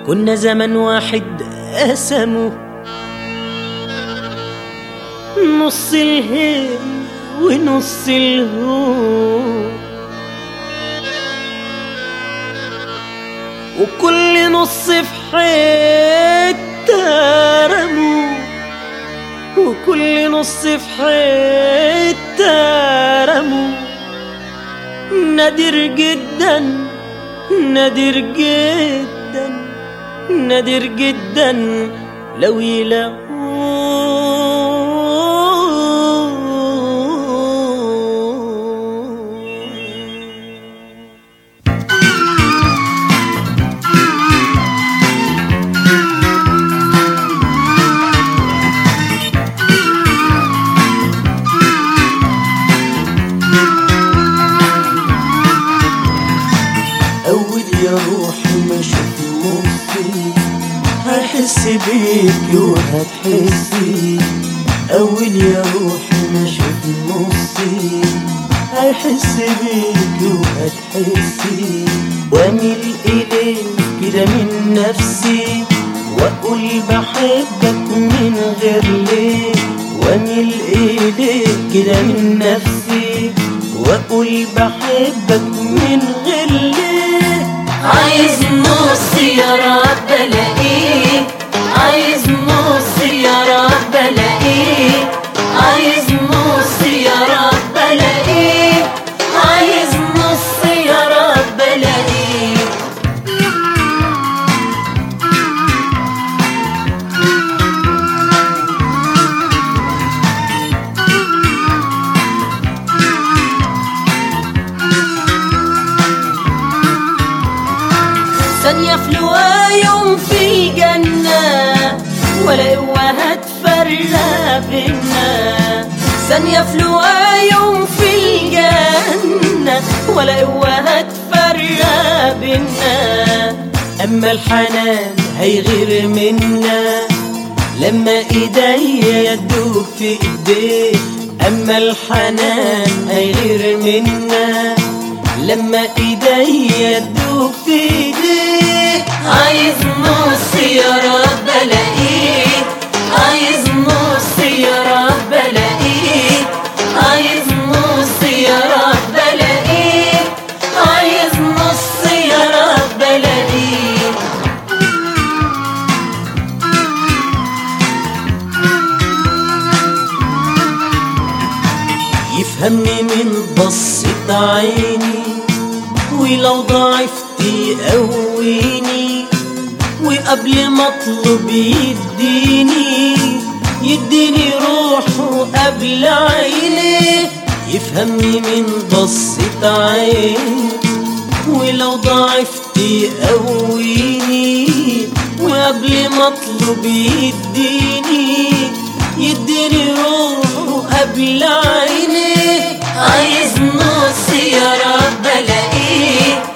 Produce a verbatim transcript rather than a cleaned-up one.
كنا زمن واحد قسمه نص الهيل ونص الهو، وكل نص في حتة رموا، وكل نص في حتة رموا. نادر جدا نادر جدا نادر جدا لو يلاقوا. أول يا روحي ما شفت نصي هحس بيكي وهتحسي. أول يا روحي ما شفت نصي هحس بيكي وهتحسي. واميل إليك كده من نفسي وأقول بحبك من غير ليه. واميل إليك كده من نفسي وأقول بحبك من غير ليه. عايز نص يا رب الاقيه، عايز نص يا رب الاقيه، عايز نص يا رب الاقيه، عايز نص يا رب الاقيه. ثانية في لواء يوم في الجنة ولا قوة هتفرق بينا. ثانية في لواء يوم في الجنة ولا قوة هتفرق بينا. أما الحنان هيغير منا لما إيديا يدوب في إيديه. أما الحنان هيغير منا لما إيديا يدوب في إيديه. عايز نص يا رب الاقيه، عايز نص يا رب الاقيه، عايز نص يا رب الاقيه، عايز نص يا رب الاقيه. يفهمني من بصة عيني ولو ضعفت يقويني، وقبل ما اطلب يديني يديني روحه قبل عيني. يفهمني من بصة عيني ولو ضعفت يقويني، وقبل ما اطلب يديني يديني روحه قبل عيني. عايز نص يا رب الاقيه،